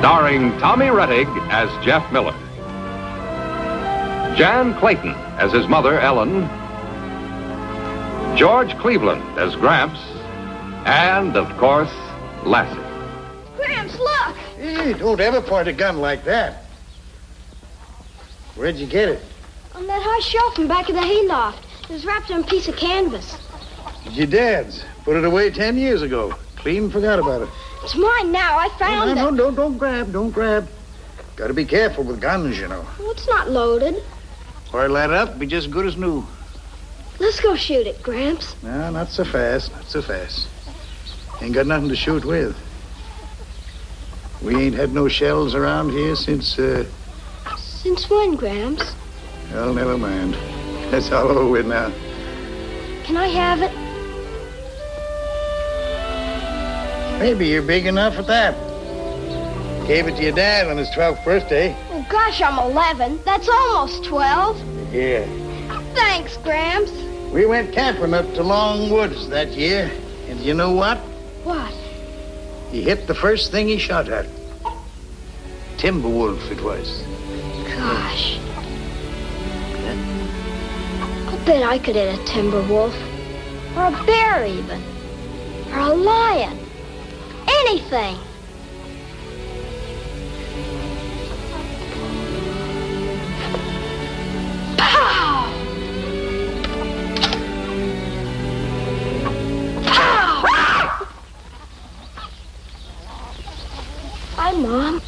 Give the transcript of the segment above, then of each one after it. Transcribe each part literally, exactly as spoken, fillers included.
Starring Tommy Rettig as Jeff Miller, Jan Clayton as his mother, Ellen, George Cleveland as Gramps, and, of course, Lassie. Gramps, look! Hey, don't ever point a gun like that. Where'd you get it? On that high shelf in back of the hayloft. It was wrapped in a piece of canvas. Your dad's. Put it away ten years ago. Clean forgot about it. It's mine now. I found no, no, it. No, don't, don't grab, don't grab. Gotta be careful with guns, you know. Well, it's not loaded. Or let it up, be just as good as new. Let's go shoot it, Gramps. No, not so fast, not so fast. Ain't got nothing to shoot with. We ain't had no shells around here since, uh... Since when, Gramps? Well, never mind. That's all over with now. Can I have it? Maybe you're big enough for that. Gave it to your dad on his twelfth birthday. Oh, gosh, I'm eleven. That's almost twelve. Yeah. Thanks, Gramps. We went camping up to Long Woods that year. And you know what? What? He hit the first thing he shot at. Timber wolf it was. Gosh. I'll bet I could hit a timber wolf. Or a bear, even. Or a lion. Anything. Pow! Pow! Hi, Mom.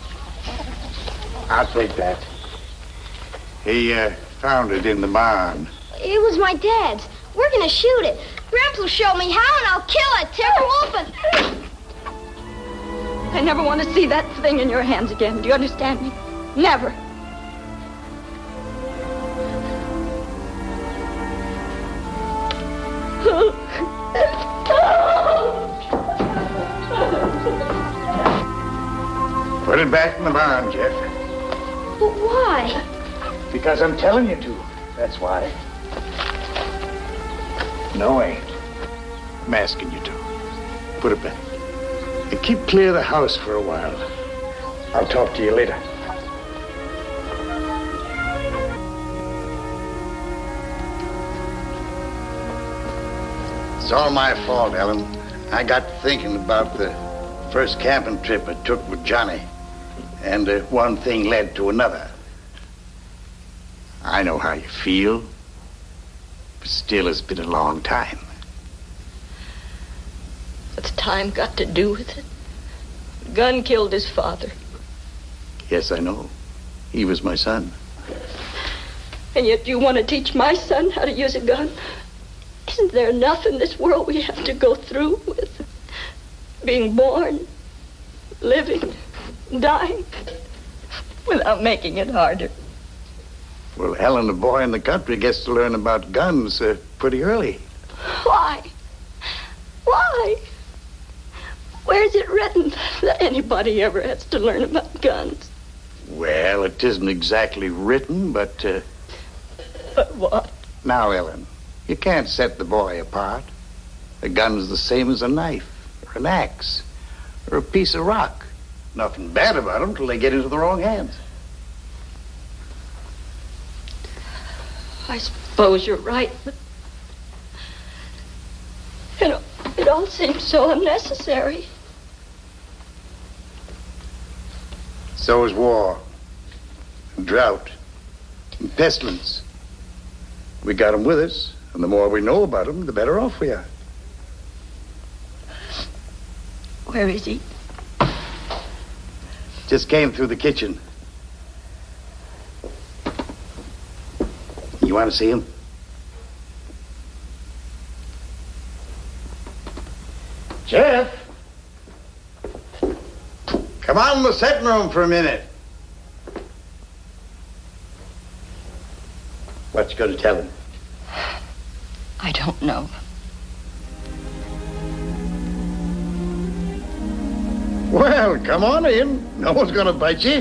I'll take that. He, uh, found it in the barn. It was my dad's. We're gonna shoot it. Gramps will show me how, and I'll kill it, Timberwolf, and... I never want to see that thing in your hands again. Do you understand me? Never. Put it back in the barn, Jeff. But why? Because I'm telling you to. That's why. No, I ain't. I'm asking you to. Put it back. And keep clear of the house for a while. I'll talk to you later. It's all my fault, Ellen. I got thinking about the first camping trip I took with Johnny. And uh, one thing led to another. I know how you feel. But still, it's been a long time. What's time got to do with it? The gun killed his father. Yes, I know. He was my son. And yet you want to teach my son how to use a gun? Isn't there enough in this world we have to go through with? Being born, living, dying, without making it harder. Well, Ellen, a boy in the country gets to learn about guns uh, pretty early. Why? Why? Where's it written that anybody ever has to learn about guns? Well, it isn't exactly written, but... Uh... But what? Now, Ellen, you can't set the boy apart. A gun's the same as a knife, or an axe, or a piece of rock. Nothing bad about them till they get into the wrong hands. I suppose you're right, but... You know, it all seems so unnecessary. So is war, and drought, and pestilence. We got them with us, and the more we know about them, the better off we are. Where is he? Just came through the kitchen. You want to see him? Jeff! Come on in the sitting room for a minute. What you going to tell him? I don't know. Well, come on in. No one's going to bite you.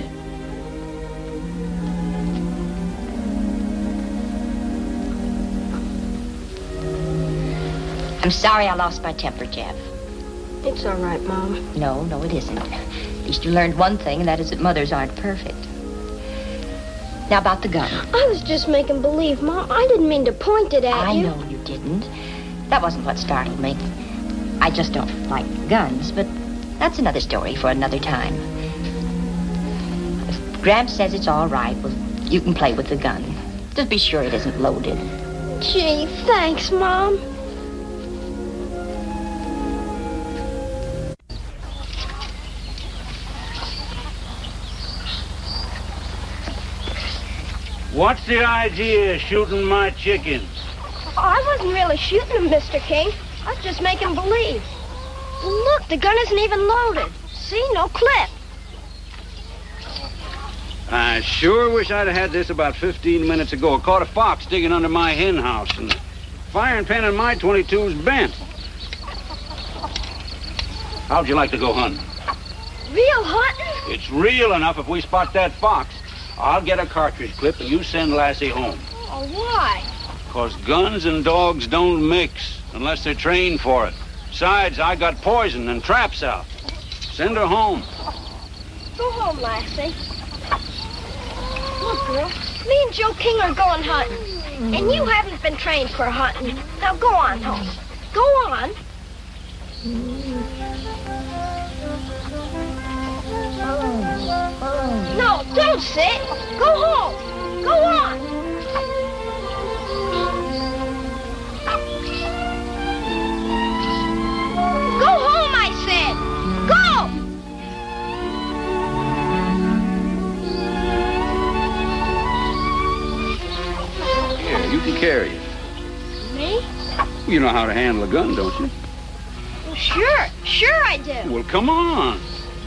I'm sorry I lost my temper, Jeff. It's all right, Mom. No, no, it isn't. At least you learned one thing, and that is that mothers aren't perfect. Now, about the gun. I was just making believe, Mom. I didn't mean to point it at I you. know you didn't. That wasn't what startled me. I just don't like guns, but that's another story for another time. If Gramps says it's all right, well, you can play with the gun. Just be sure it isn't loaded. Gee, thanks, Mom. What's the idea of shooting my chickens? I wasn't really shooting them, Mister King. I was just making believe. Look, the gun isn't even loaded. See, no clip. I sure wish I'd have had this about fifteen minutes ago. I caught a fox digging under my hen house, and the firing pin in my twenty-two's bent. How'd you like to go hunting? Real hunting? It's real enough if we spot that fox. I'll get a cartridge clip and you send Lassie home. Oh, why? Because guns and dogs don't mix unless they're trained for it. Besides, I got poison and traps out. Send her home. Go home, Lassie. Look, girl, me and Joe King are going hunting. And you haven't been trained for hunting. Now go on home. Go on. No, don't sit. Go home. Go on. Go home, I said. Go! Here, you can carry it. Me? You know how to handle a gun, don't you? Well, sure. Sure I do. Well, come on.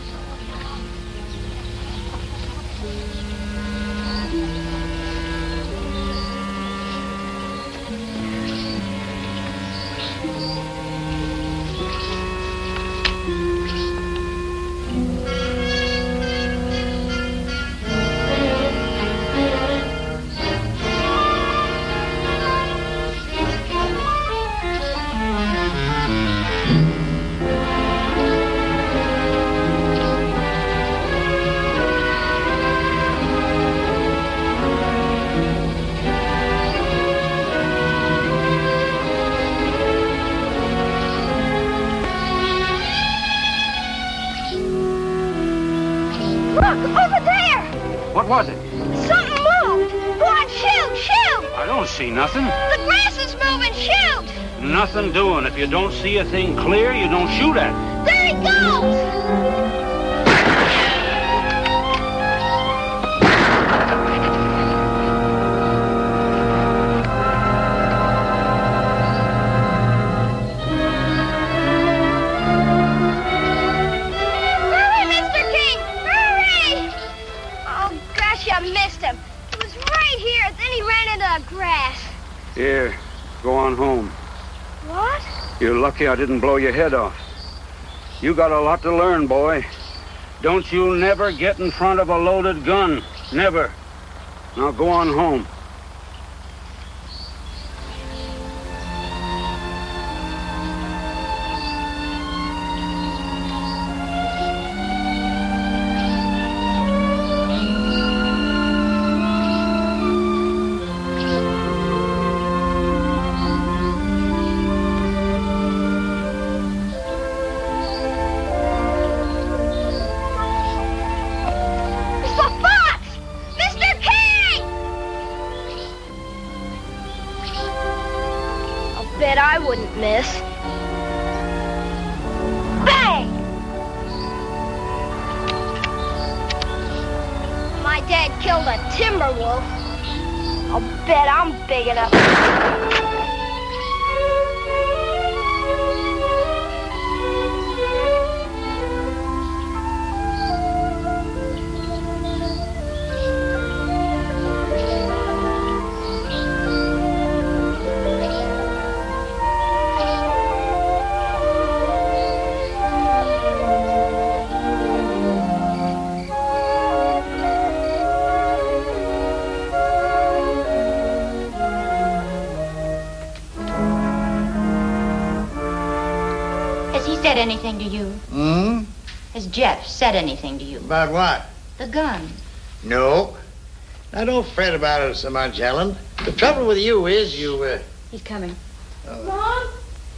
What was it? Something moved. Go on, shoot, shoot. I don't see nothing. The grass is moving, shoot. Nothing doing. If you don't see a thing clear, you don't shoot at it. There he goes. Grass. Here, go on home. What? You're lucky I didn't blow your head off. You got a lot to learn, boy. Don't you never get in front of a loaded gun. Never. Now go on home. I wouldn't miss. Bang! My dad killed a timber wolf. I'll bet I'm big enough. Said anything to you? Hmm? Has Jeff said anything to you? About what? The gun. No. Now, don't fret about it so much, Ellen. The trouble with you is you, uh... He's coming. Uh, Mom?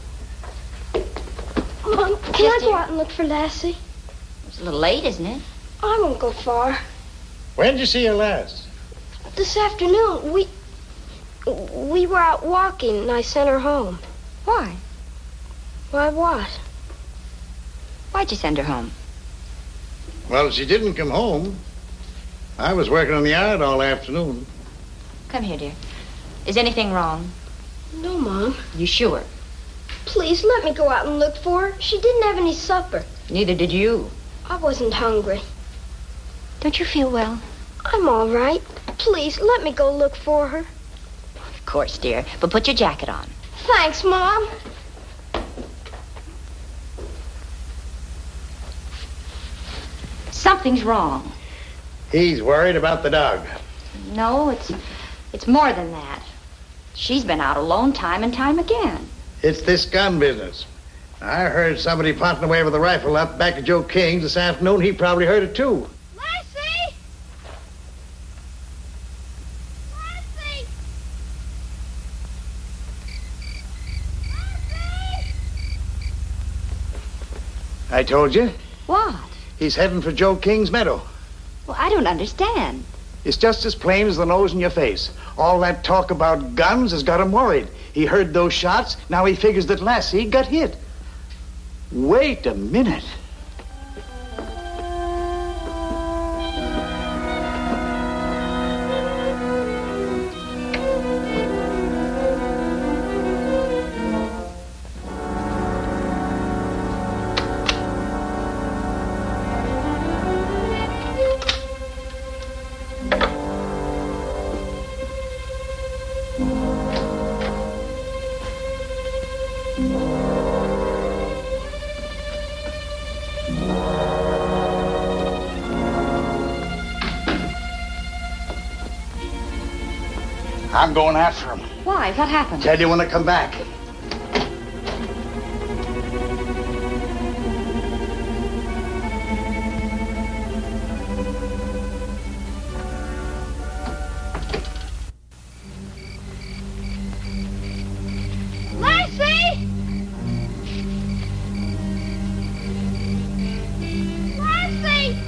Mom, can Yes, I go dear? out and look for Lassie? It's a little late, isn't it? I won't go far. when did you see her last? This afternoon, we... We were out walking, and I sent her home. Why? Why, what? Why'd you send her home? Well, she didn't come home. I was working on the yard all afternoon. Come here, dear. Is anything wrong? No, Mom. You sure? Please, let me go out and look for her. She didn't have any supper. Neither did you. I wasn't hungry. Don't you feel well? I'm all right. Please, let me go look for her. Of course, dear. But put your jacket on. Thanks, Mom. Something's wrong. He's worried about the dog. No, it's it's more than that. She's been out alone time and time again. It's this gun business. I heard somebody potting away with a rifle up back at Joe King's this afternoon. He probably heard it, too. Lassie! Lassie! Lassie! I told you. What? He's heading for Joe King's meadow. Well, I don't understand. It's just as plain as the nose in your face. All that talk about guns has got him worried. He heard those shots. Now he figures that Lassie got hit. Wait a minute. I'm going after him. Why? What happened? Tell you when I come back. Lassie! Lassie!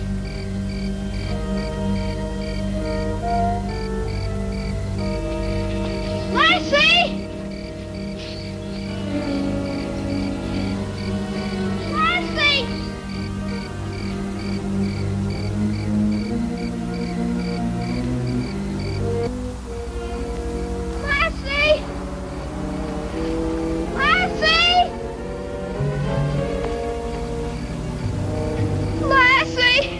Lassie! Lassie! Lassie! Lassie! Lassie!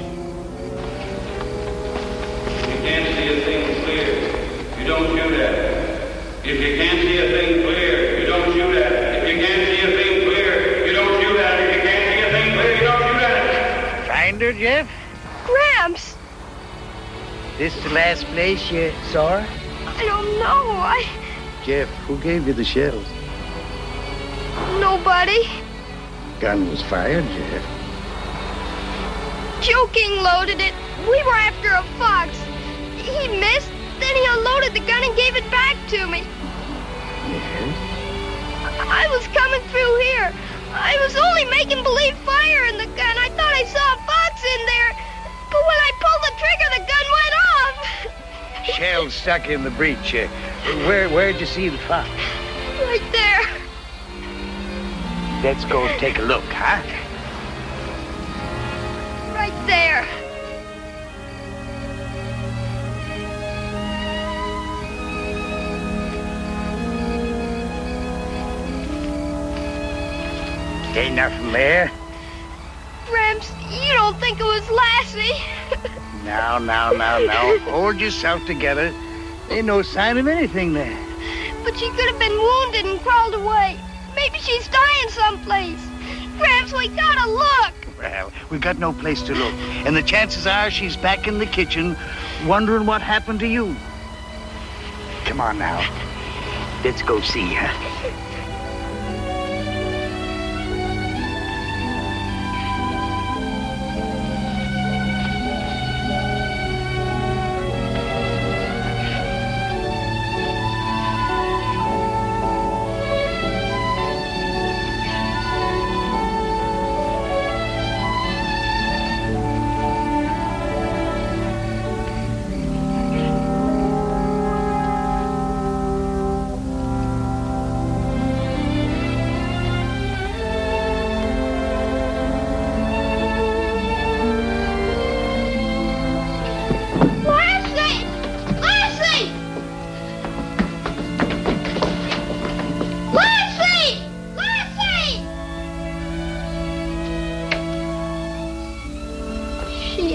You can't see a thing clear. You don't shoot at it. If you can't see a thing clear, you don't shoot at it. If you can't see a thing clear, you don't shoot at it. If you can't see a thing clear, you don't shoot at it. Find her, Jeff? Gramps! This the last place you saw her? I don't know. I... Jeff, who gave you the shells? Nobody. Gun was fired, Jeff. Joe King loaded it. We were after a fox. He missed, then he unloaded the gun and gave it back to me. Yes? I was coming through here. I was only making believe fire in the gun. I thought I saw a fox in there. But when I pulled the trigger, the gun went off. Shell stuck in the breech. Uh, where, where'd you see the fox? Right there. Let's go take a look, huh? Right there. Ain't nothing there. Gramps, you don't think it was Lassie? Now, now, now, now. Hold yourself together. Ain't no sign of anything there. But she could have been wounded and crawled away. Maybe she's dying someplace. Gramps, we gotta look. Well, we've got no place to look. And the chances are she's back in the kitchen wondering what happened to you. Come on now. Let's go see her.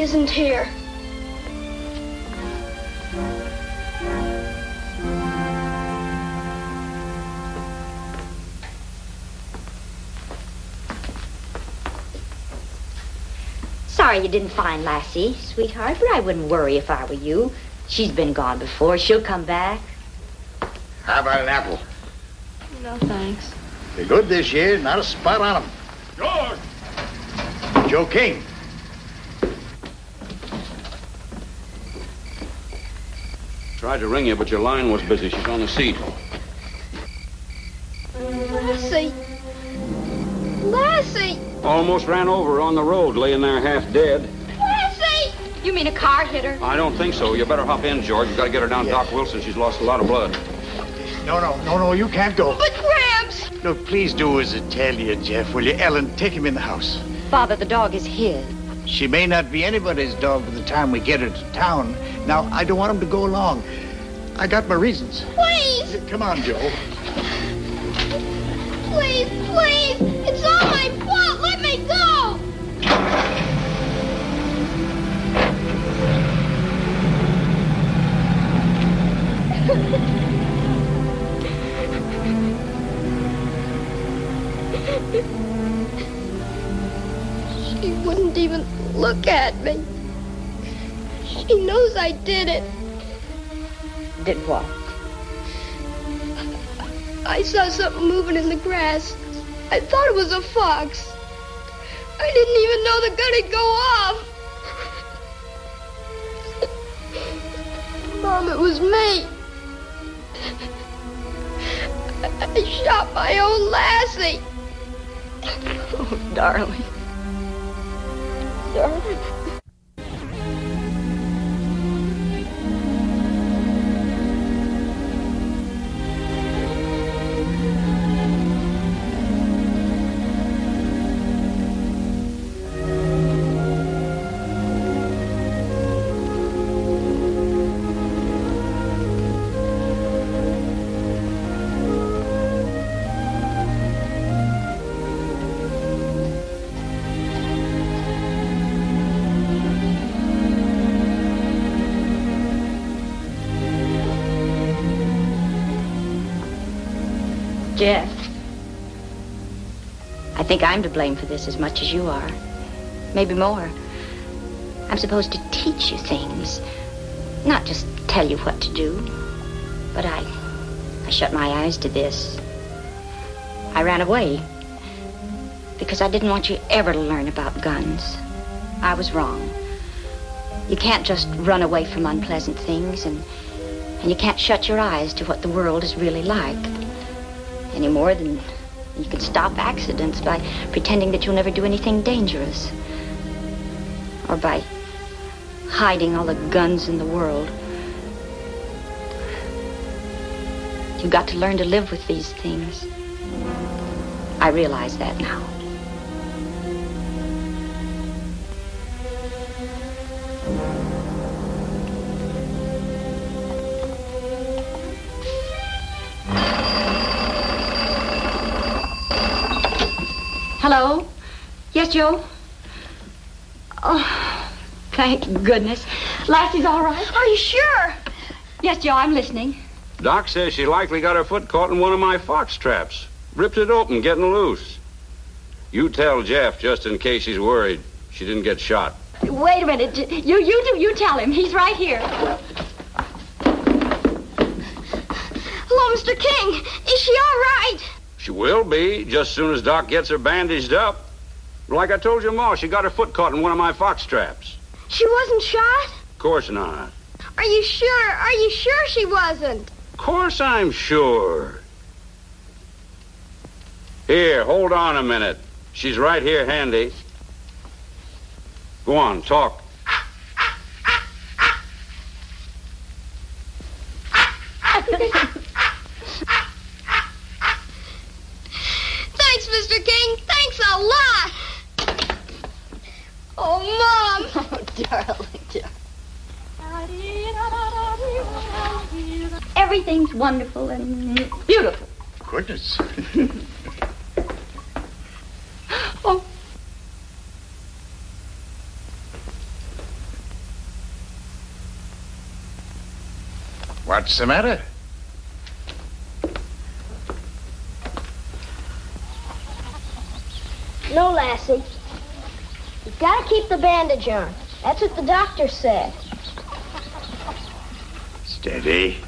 isn't here. Sorry you didn't find Lassie, sweetheart, but I wouldn't worry if I were you. She's been gone before. She'll come back. How about an apple? No, thanks. They're good this year. Not a spot on them. George! Joe King. Tried to ring you, but your line was busy. She's on the seat. Lassie. Lassie. Almost ran over on the road, laying there half dead. Lassie! You mean a car hit her? I don't think so. You better hop in, George. You got to get her down to Doc Wilson. She's lost a lot of blood. No, no, no, no, you can't go. But Gramps! Look, please do as I tell you, Jeff, will you? Ellen, take him in the house. Father, the dog is his. She may not be anybody's dog by the time we get her to town. Now, I don't want him to go along. I got my reasons. Please! Come on, Joe. Please, please! It's all my fault! Let me go! She wouldn't even look at me. She knows I did it. Did what? I saw something moving in the grass. I thought it was a fox. I didn't even know the gun'd go off. Mom, it was me. I shot my own Lassie. Oh, darling. Darling. Jeff, I think I'm to blame for this as much as you are. Maybe more. I'm supposed to teach you things, not just tell you what to do. But I, I shut my eyes to this. I ran away because I didn't want you ever to learn about guns. I was wrong. You can't just run away from unpleasant things, and, and you can't shut your eyes to what the world is really like. Any more than you can stop accidents by pretending that you'll never do anything dangerous. Or by hiding all the guns in the world. You've got to learn to live with these things. I realize that now. Hello? Yes, Joe? Oh, thank goodness. Lassie's all right? Are you sure? Yes, Joe, I'm listening. Doc says she likely got her foot caught in one of my fox traps. Ripped it open, getting loose. You tell Jeff, just in case he's worried. She didn't get shot. Wait a minute. You, you do. You tell him. He's right here. Hello, Mister King. Is she all right? She will be, just as soon as Doc gets her bandaged up. Like I told your ma, she got her foot caught in one of my fox traps. She wasn't shot? Of course not. Are you sure? Are you sure she wasn't? Of course I'm sure. Here, hold on a minute. She's right here handy. Go on, talk. Thanks, Mister King. Thanks a lot. Oh, Mom. Oh, darling, darling. Everything's wonderful and beautiful. Goodness. Oh. What's the matter? No, Lassie. You've got to keep the bandage on. That's what the doctor said. Steady.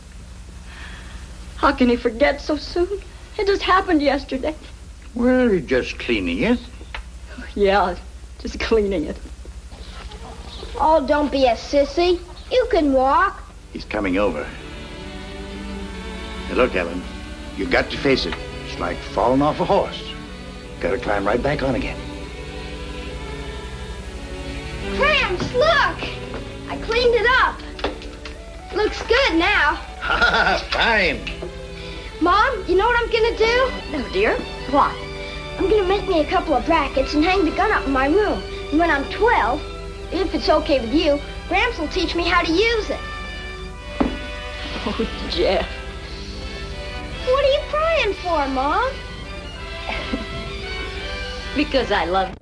How can he forget so soon? It just happened yesterday. Well, you're just cleaning it. Yeah, just cleaning it. Oh, don't be a sissy. You can walk. He's coming over. Now look, Ellen, you got to face it. It's like falling off a horse. Got to climb right back on again. Gramps, look! I cleaned it up. Looks good now. Fine. Mom, you know what I'm gonna do? No, dear. What? I'm gonna make me a couple of brackets and hang the gun up in my room. And when I'm twelve, if it's okay with you, Gramps will teach me how to use it. Oh, Jeff. What are you crying for, Mom? Because I love